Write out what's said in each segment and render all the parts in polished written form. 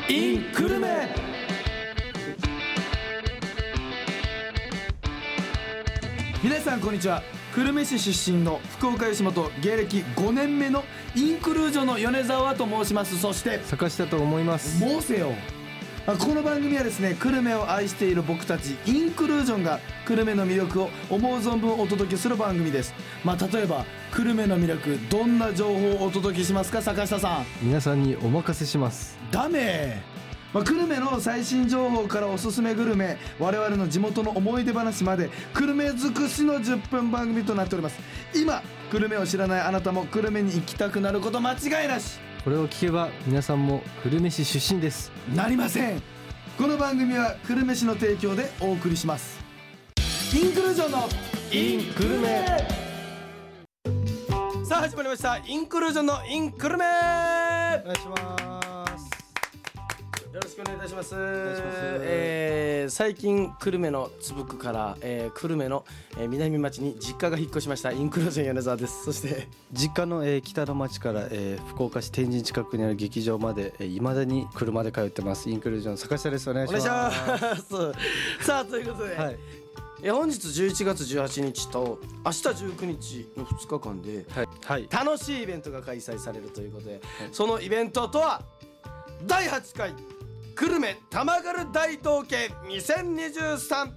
イン久留米。皆さんこんにちは。久留米市出身の福岡吉本芸歴5年目のインクルージョンの米沢と申します。そして坂下と思います。 申せよ。この番組はですね、久留米を愛している僕たちインクルージョンが久留米の魅力を思う存分お届けする番組です。例えば久留米の魅力、どんな情報をお届けしますか、坂下さん。 皆さんにお任せします。 ダメ。久留米の最新情報からおすすめグルメ、我々の地元の思い出話まで久留米尽くしの10分番組となっております。今久留米を知らないあなたも久留米に行きたくなること間違いなし。 これを聞けば皆さんも久留米市出身です。 なりません。この番組は久留米市の提供でお送りします。インクルージョンのイン久留米。さあ始まりました、インクルージョンのイン久留米。 お願いします。 よろしくお願いいたします。 最近久留米の津福から、久留米の、南町に実家が引っ越しましたインクルージョン米沢です。そして実家の、北の町から、福岡市天神近くにある劇場まで未だに車で通ってますインクルージョン坂下です。お願いします。 お願いしますさあということで、本日11月18日と明日19日の2日間で、楽しいイベントが開催されるということで、そのイベントとは第8回久留米玉軽大道芸2023。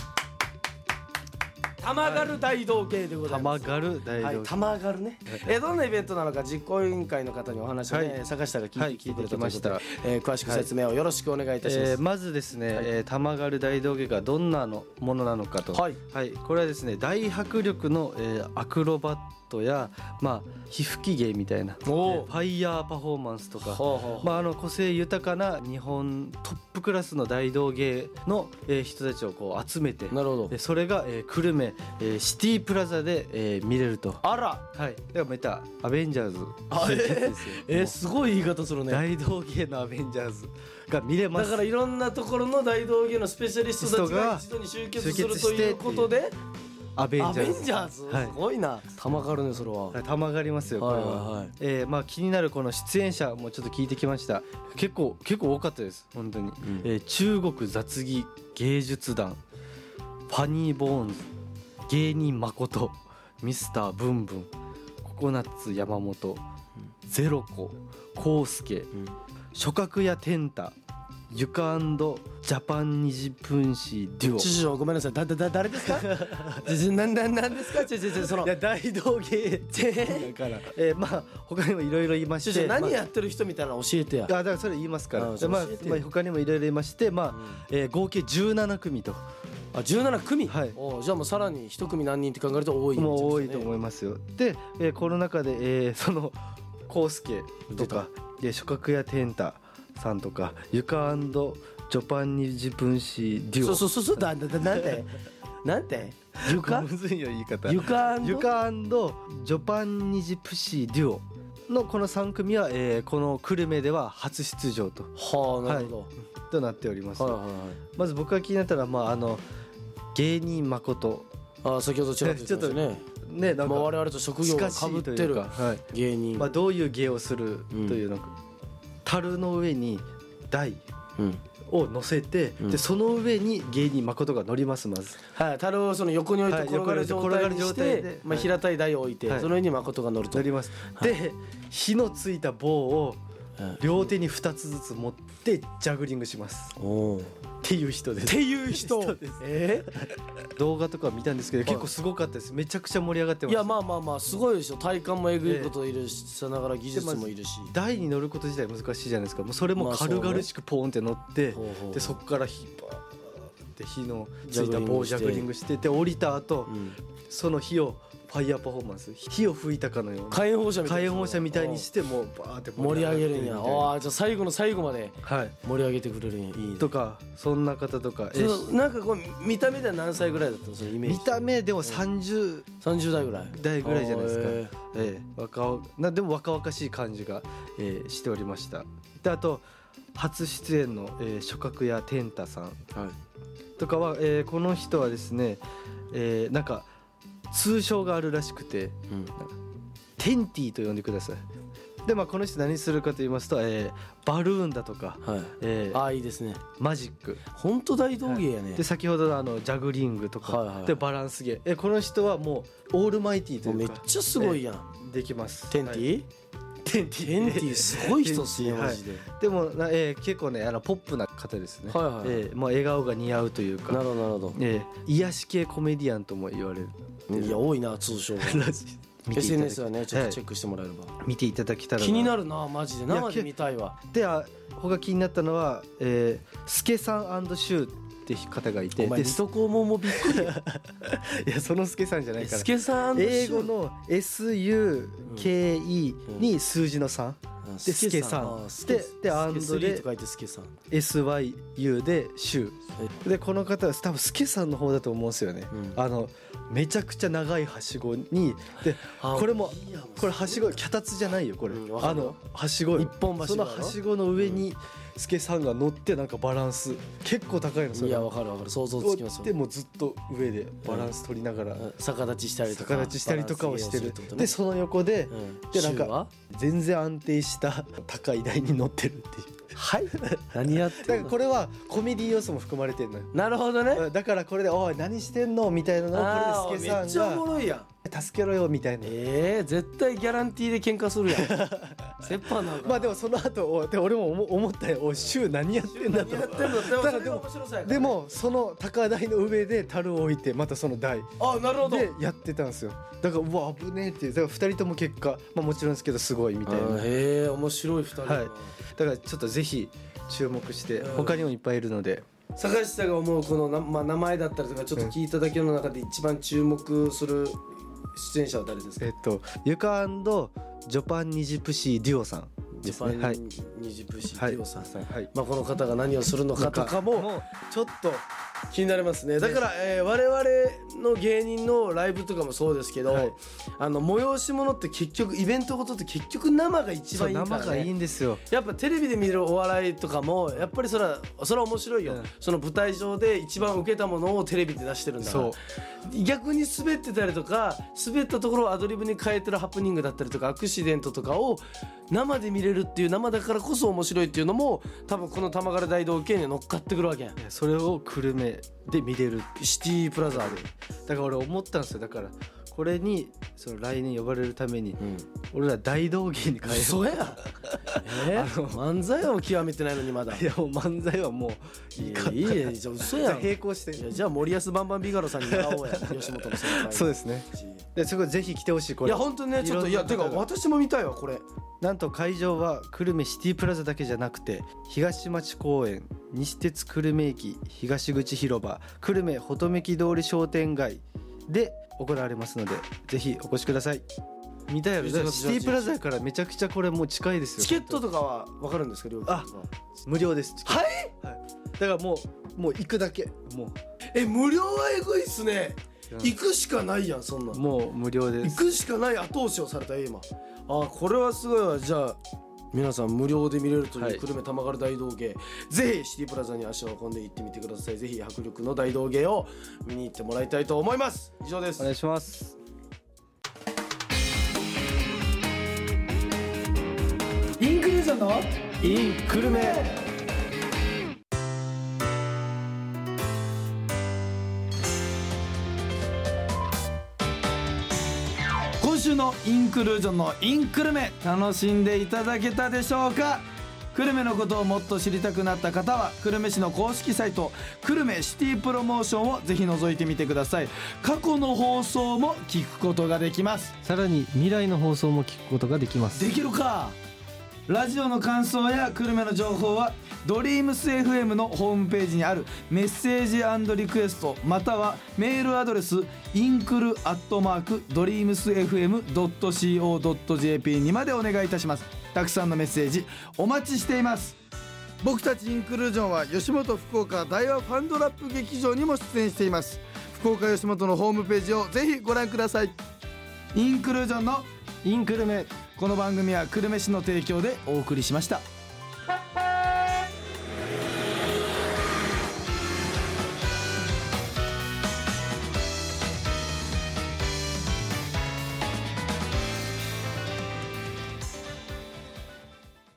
玉軽大道芸でございます。 玉軽大道芸、 玉軽ね、どんなイベントなのか実行委員会の方にお話をね、坂下が聞いてくれたということで、詳しく説明をよろしくお願いいたします。 まずですね、玉軽大道芸がどんなものなのかと、これはですね、大迫力の、アクロバットや、皮膚き芸みたいなファイヤーパフォーマンスとか、個性豊かな日本トップクラスの大道芸の、人たちをこう集めて、それが、久留米、シティプラザで、見れると。 あら、 ではまたアベンジャーズすごい言い方するね。 大道芸のアベンジャーズが見れます。 だからいろんなところの大道芸のスペシャリストたちが一度に集結するということでアベンジャーズ、 すごいな。玉軽ね、それは。 玉がりますよこれは。気になるこの出演者もちょっと聞いてきました。結構多かったです本当に。中国雑技芸術団、ファニーボーンズ、芸人誠、ミスターブンブン、ココナッツ山本、ゼロコ、コウスケ、諸角やテンタ、ユカ&ジャパンニジプンシデュオ。 師匠ごめんなさい、誰ですか何ですか。そのいや大道芸だから他にもいろいろいまして、 何やってる人みたいなの教えてや。 だからそれ言いますから。他にもいろいろいまして、合計17組と。 17組、じゃあもうさらに1組何人って考えると多いんですね。 もう多いと思いますよ。で、この中で、そのコウスケとか諸角やテンタさんとかユカ&ジョパンニジプンシデュオ。 そうなんてユカむずいよ言い方。 ユカ& ジョパンニジプシデュオのこの3組は、この久留米では初出場と。 なるほど、 となっております。まず僕が気になったら芸人誠。 先ほどちょっとね、なんか我々と職業が被ってる芸人、 どういう芸をするというのか、樽の上に台を乗せて、でその上に芸人誠が乗ります。まず樽をその横に置いて転がる状態にして平たい台を置いて、その上に誠が乗ると。 乗ります。で火のついた棒を両手に2つずつ持ってジャグリングします。っていう人です。動画とか見たんですけど結構すごかったです。めちゃくちゃ盛り上がってました。 いやすごいでしょ。体幹もえぐいこといるし、さながら技術もいるし、 台に乗ること自体難しいじゃないですか。もうそれも軽々しくポーンって乗って、でそこから火のついた棒をジャグリングしてて、降りた後、その火をファイヤーパフォーマンス、火を吹いたかのような火炎放射みたいにしてもうバーって盛り上げるんや。じゃあ最後の最後まで盛り上げてくれるんや。いいね。 とかそんな方とか、 なんかこう見た目では何歳ぐらいだったの、そのイメージ。 見た目でも30 代ぐらいじゃないですか。でも若々しい感じが、しておりました。であと初出演の、諸角やテンタさんとかは、この人はですね、なんか通称があるらしくて、テンティと呼んでください。 でこの人何するかと言いますと、バルーンだとか、 いいですね、 マジック、 本当大道芸やね。 で先ほどのジャグリングとか、でバランス芸、この人はもうオールマイティーというかめっちゃすごいやん、 できます。 テンティテンティすごい人っすね、マジで。 でも結構ねポップな方ですね。笑顔が似合うというか、 なるほどなるほど、 癒し系コメディアンとも言われる。 いや多いな通称SNS はねちょっとチェックしてもらえれば、 見ていただけたら。 気になるなマジで、生で見たいわ。 で他気になったのはスケさん&シューって方がいて、 お前見とこもびっくりいやそのスケさんじゃないから、 スケさん英語の SUKE に数字の3でスケさんでアンドで SYU でシューで、この方は多分スケさんの方だと思うんですよね。めちゃくちゃ長いはしごにで、これはしご脚立じゃないよこれ、はしご、 一本橋、 そのはしごの上にスケさんが乗ってなんかバランス結構高いの。 いやわかる想像つきますよ。 でもずっと上でバランス取りながら逆立ちしたりとかをしてる。でその横でなんか全然安定した高い台に乗ってるっていう。 はい何やってんの。 だからこれはコメディ要素も含まれてるのよ。 なるほどね。 だからこれでおい何してんのみたいなのをこれでスケさんがめっちゃおもろいやん。 助けろよみたいな。 絶対ギャランティーで喧嘩するやん折半なんか。 でもその後俺も思ったよ、おいシュー何やってんだと。でもその高台の上で樽を置いてまたその台でやってたんですよ。だからうわ危ねえっていう。だから2人とも結果もちろんですけどすごいみたいな。 面白い2人だな。 だからちょっとぜひ注目して、他にもいっぱいいるので。 坂下さんが思うこの名前だったりとかちょっと聞いただけの中で一番注目する出演者は誰ですか。 ゆか&ジョパンニジプシーデュオさんですね。 ジョパンニジプシーデュオさん、この方が何をするのかとかもちょっと気になりますね。だから、我々の芸人のライブとかもそうですけど、催し物って結局イベントごとって結局生が一番いいからね。 生がいいんですよ。 やっぱテレビで見るお笑いとかもやっぱりそれは面白いよ、その舞台上で一番受けたものをテレビで出してるんだから。逆に滑ってたりとか滑ったところをアドリブに変えてるハプニングだったりとかアクシデントとかを生で見れるっていう、生だからこそ面白いっていうのも多分この玉柄大道芸に乗っかってくるわけやん。 それを久留米で見れるシティプラザで。 だから俺思ったんですよ。だからこれにその来年呼ばれるために、俺ら大道芸に変えよう。 そうや漫才は極めてないのにまだ。 いやもう漫才はもういいえじゃあ嘘やん。 並行して。 じゃあ森保バンバンビガロさんに会おうや吉本の先輩。 そうですね。ですごいぜひ来てほしい。これいや本当にねちょっとてか私も見たいわこれ。 なんと会場は久留米シティプラザだけじゃなくて東町公園、西鉄久留米駅、東口広場、久留米穂留通り商店街で行われますのでぜひお越しください。見たいやろ。シティプラザからめちゃくちゃこれもう近いですよ。 チケットとかは分かるんですか。料金無料です。 はい、 だからもう行くだけ。もう無料はエグいっすね。行くしかないやんそんな。 もう無料です。 行くしかない後押しをされた今。これはすごいわ。じゃあ皆さん無料で見れるという久留米玉柄大道芸、ぜひシティプラザに足を運んで行ってみてください。ぜひ迫力の大道芸を見に行ってもらいたいと思います。以上です。 お願いします。 インクルージョンのインクルメ。今週のインクルージョンのインクルメ楽しんでいただけたでしょうか。久留米のことをもっと知りたくなった方は久留米市の公式サイト久留米シティプロモーションをぜひ覗いてみてください。過去の放送も聞くことができます。 さらに未来の放送も聞くことができます。 できるか。ラジオの感想や久留米の情報はドリームス FM のホームページにあるメッセージ&リクエストまたはメールアドレスinklu@dreamsfm.co.jp にまでお願いいたします。たくさんのメッセージお待ちしています。僕たちインクルージョンは吉本福岡大和ファンドラップ劇場にも出演しています。福岡吉本のホームページをぜひご覧ください。インクルージョンのインクルメ。 この番組は久留米市の提供でお送りしました。